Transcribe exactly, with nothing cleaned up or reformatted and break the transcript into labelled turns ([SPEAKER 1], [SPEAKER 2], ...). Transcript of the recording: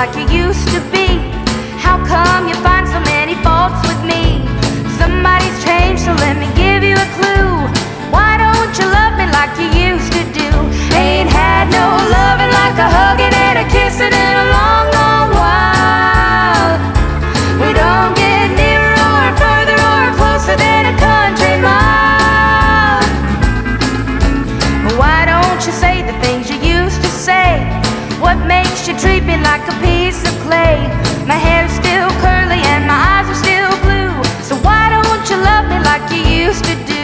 [SPEAKER 1] like you used to be? How come you find so many faults with me? Somebody's changed, so let me give you a clue. Why don't you love me like you used to do? Ain't had no loving like a hugging and a kissing in a long, long while. We don't get nearer or further or closer than a country mile. Why don't you say the things you used to say? What makes you treat me like a piece of clay? My hair's still curly and my eyes are still blue. So why don't you love me like you used to do?